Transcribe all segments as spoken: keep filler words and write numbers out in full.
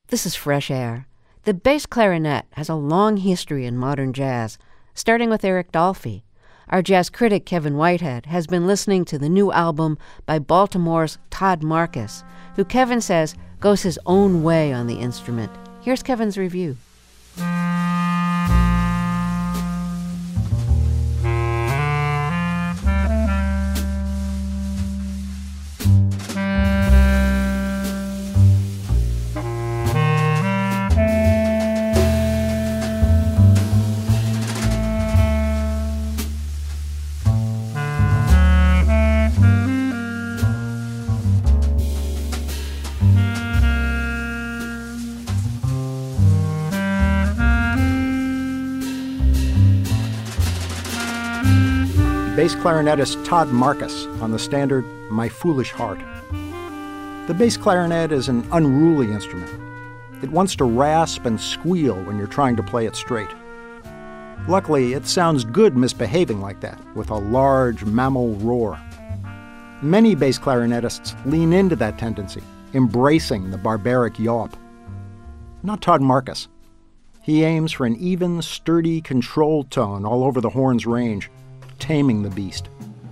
This is Fresh Air. The bass clarinet has a long history in modern jazz, starting with Eric Dolphy. Our jazz critic Kevin Whitehead has been listening to the new album by Baltimore's Todd Marcus, who Kevin says goes his own way on the instrument. Here's Kevin's review. Bass clarinetist Todd Marcus on the standard My Foolish Heart. The bass clarinet is an unruly instrument. It wants to rasp and squeal when you're trying to play it straight. Luckily, it sounds good misbehaving like that, with a large mammal roar. Many bass clarinetists lean into that tendency, embracing the barbaric yawp. Not Todd Marcus. He aims for an even, sturdy, controlled tone all over the horn's range, taming the beast.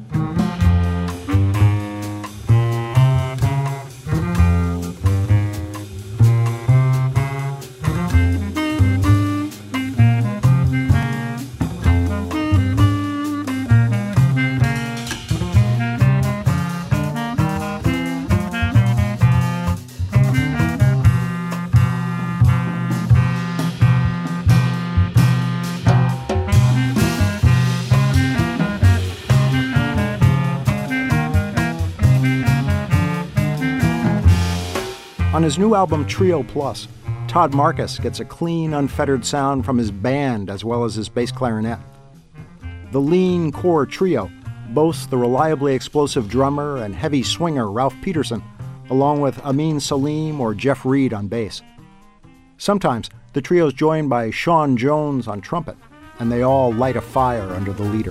On his new album Trio Plus, Todd Marcus gets a clean, unfettered sound from his band as well as his bass clarinet. The lean core trio boasts the reliably explosive drummer and heavy swinger Ralph Peterson, along with Amin Salim or Jeff Reed on bass. Sometimes the trio is joined by Sean Jones on trumpet, and they all light a fire under the leader.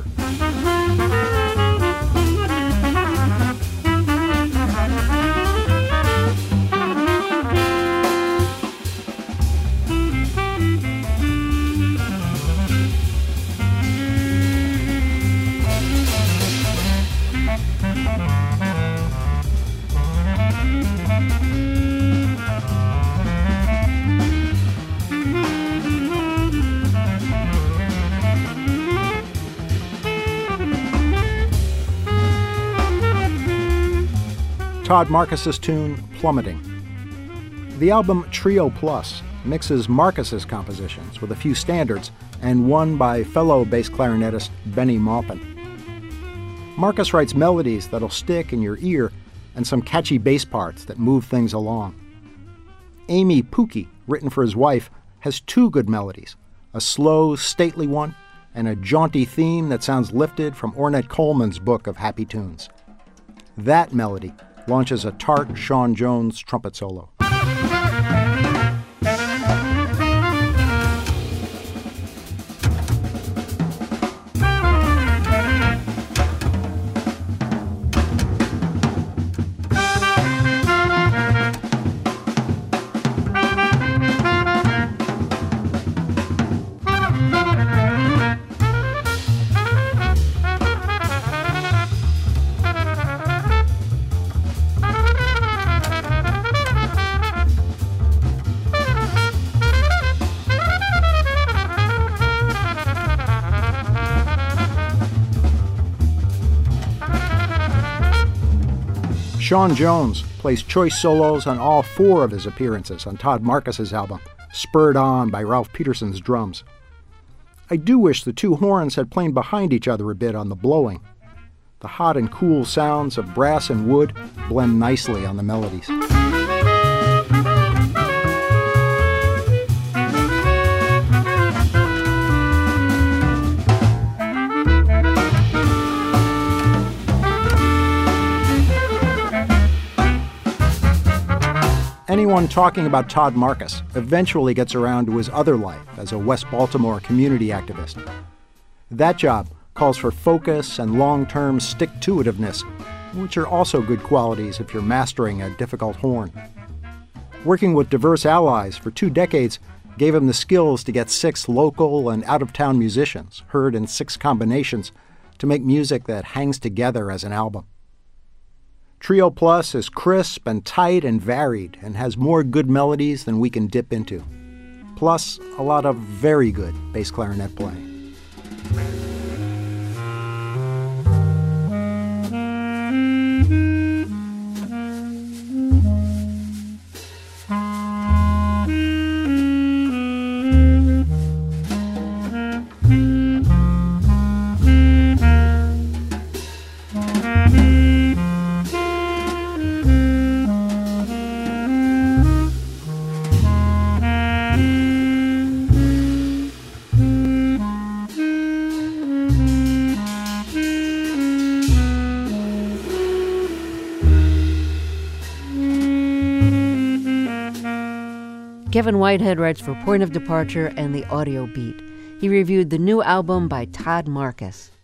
Todd Marcus's tune, Plummeting. The album Trio Plus mixes Marcus's compositions with a few standards and one by fellow bass clarinetist Benny Maupin. Marcus writes melodies that'll stick in your ear and some catchy bass parts that move things along. Amy Pookie, written for his wife, has two good melodies, a slow, stately one and a jaunty theme that sounds lifted from Ornette Coleman's book of happy tunes. That melody launches a tart Sean Jones trumpet solo. Sean Jones plays choice solos on all four of his appearances on Todd Marcus's album, spurred on by Ralph Peterson's drums. I do wish the two horns had played behind each other a bit on the blowing. The hot and cool sounds of brass and wood blend nicely on the melodies. Anyone talking about Todd Marcus eventually gets around to his other life as a West Baltimore community activist. That job calls for focus and long-term stick-to-itiveness, which are also good qualities if you're mastering a difficult horn. Working with diverse allies for two decades gave him the skills to get six local and out-of-town musicians, heard in six combinations, to make music that hangs together as an album. Trio Plus is crisp and tight and varied and has more good melodies than we can dip into. Plus, a lot of very good bass clarinet playing. Kevin Whitehead writes for Point of Departure and The Audio Beat. He reviewed the new album by Todd Marcus.